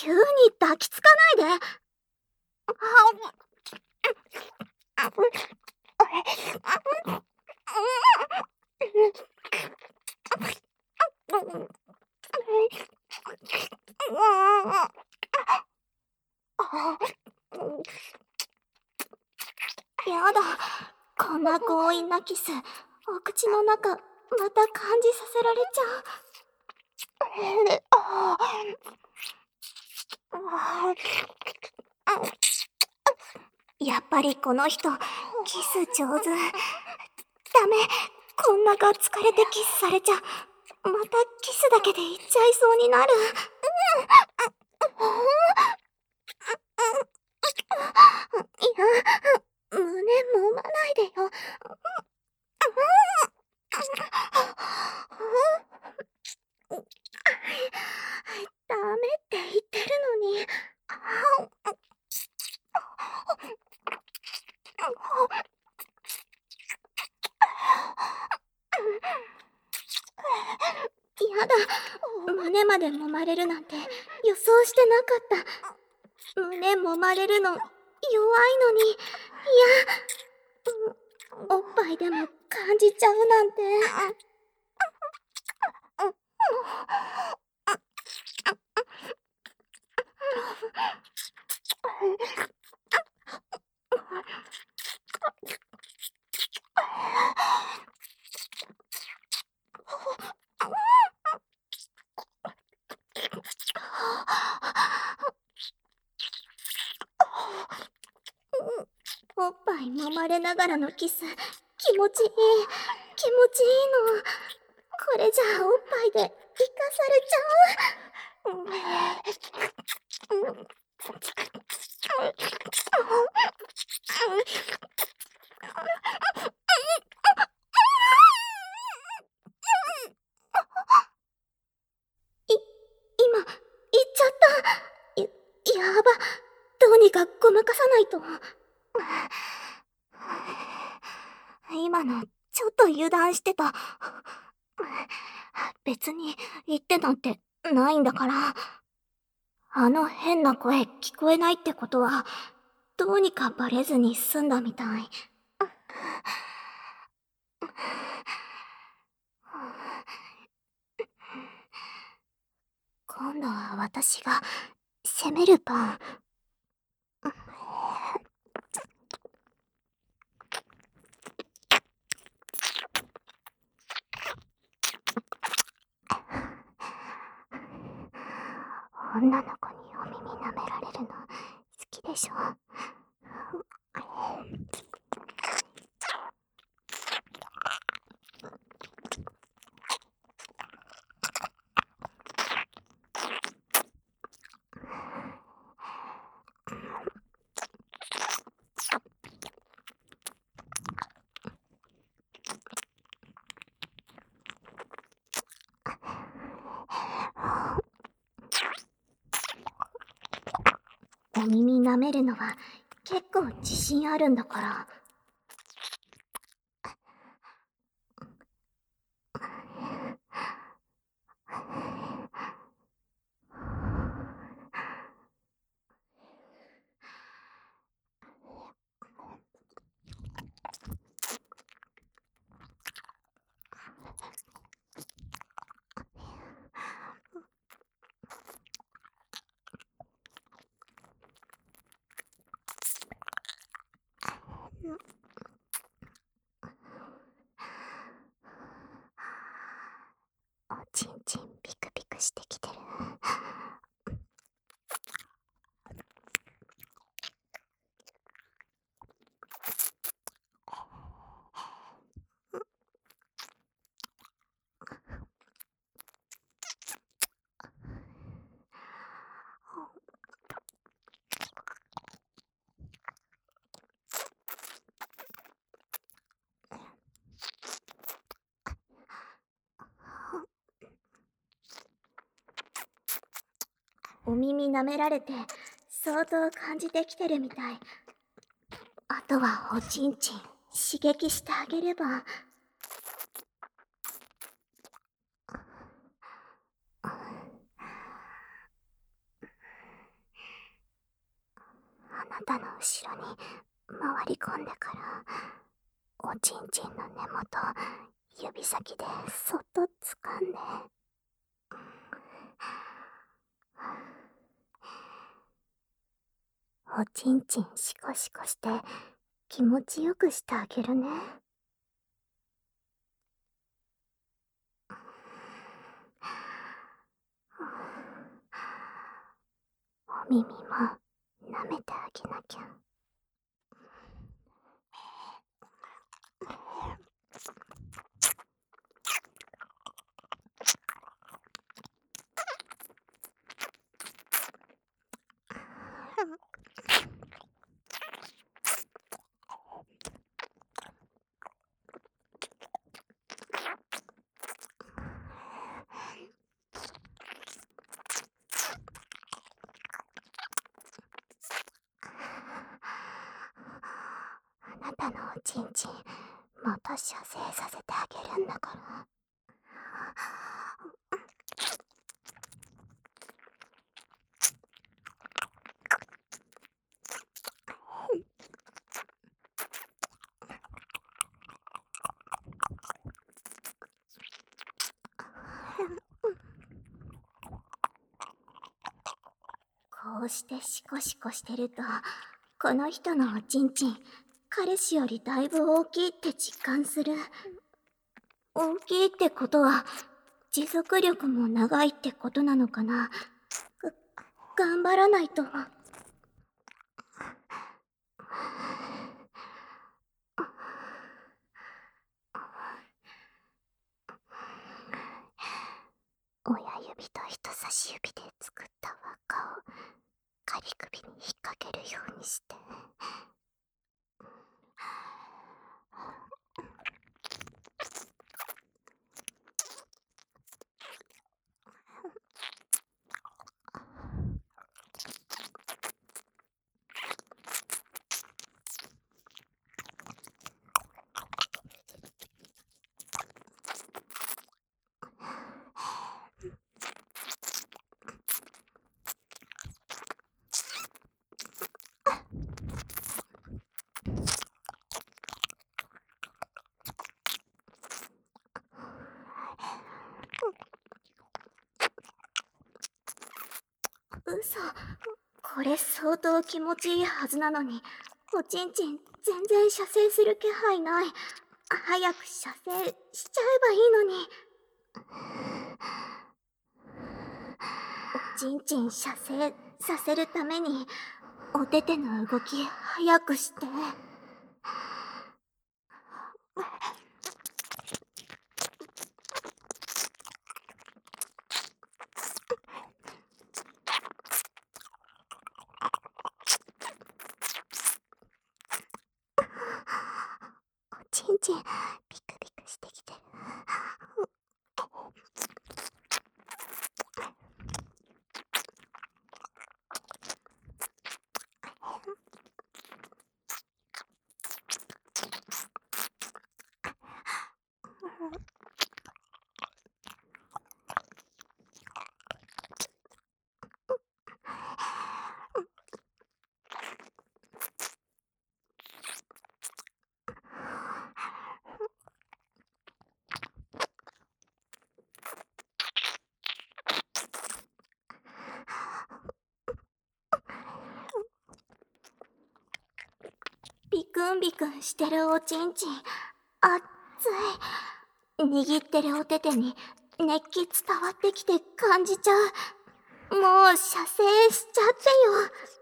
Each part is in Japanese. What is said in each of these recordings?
急に抱きつかないで。やだ、こんな強引なキス、お口の中、また感じさせられちゃう。やっぱりこの人、キス上手。ダメ、こんなが疲れてキスされちゃ、またキスだけでいっちゃいそうになる。いや、胸揉まないでよ。ダメって言ってるのに。やだ、胸まで揉まれるなんて予想してなかった。胸揉まれるの弱いのに、いや、おっぱいでも感じちゃうなんて。おっぱい揉まれながらのキス、気持ちいい、気持ちいいの。これじゃあおっぱいで生かされちゃう。今、言っちゃった。やば、どうにかごまかさないと。今の、ちょっと油断してた。別に、言ってなんて、ないんだから。あの変な声聞こえないってことは、どうにかバレずに済んだみたい。今度は私が、攻める番。女の子にお耳舐められるの好きでしょ。お耳舐めるのは結構自信あるんだから。おちんちんピクピクしてきてる。お耳舐められて相当感じてきてるみたい。あとはおちんちん刺激してあげれば。 たの後ろに回り込んでから、おちんちんの根元、指先でそっと掴んで、おちんちんシコシコして気持ちよくしてあげるね。お耳も舐めてあげなきゃ。あなたのおちんちん、また射精させてあげるんだから。こうしてシコシコしてると、この人のおちんちん、彼氏よりだいぶ大きいって実感する。大きいってことは、持続力も長いってことなのかな。頑張らないと。親指と人差し指で作った輪っかを仮首に引っ掛けるようにして。嘘。これ相当気持ちいいはずなのに、おちんちん全然射精する気配ない。早く射精しちゃえばいいのに。おちんちん射精させるために、お手手の動き早くして。おちんちんビクビクしてきてる。ビクンビクンしてるおちんちん、熱い。握ってるお手手に熱気伝わってきて感じちゃう。もう射精しちゃってよ。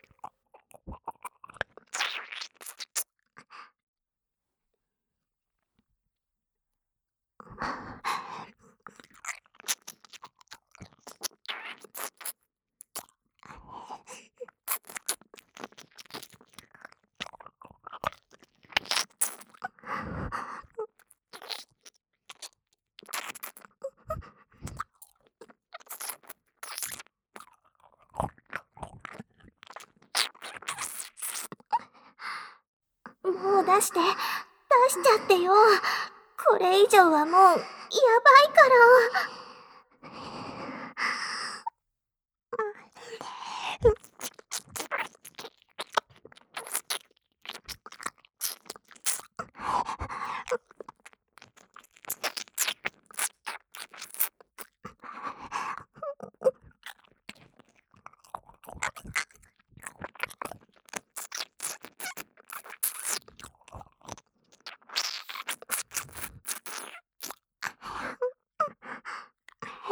もう出して、出しちゃってよ。これ以上はもう、やばいから。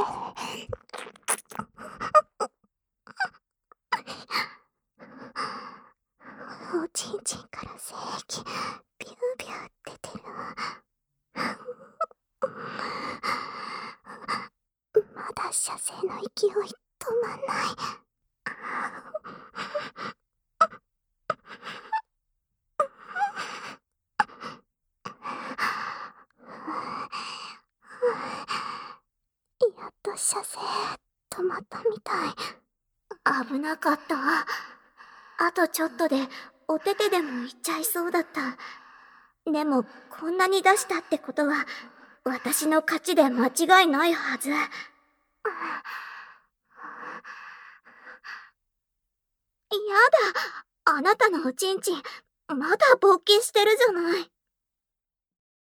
おちんちんから精液ビュービュー出てる。まだ射精の勢い止まんない。やっと射精止まったみたい。危なかった。あとちょっとでお手手でもいっちゃいそうだった。でもこんなに出したってことは私の勝ちで間違いないはず。やだ、あなたのおちんちんまだ勃起してるじゃない。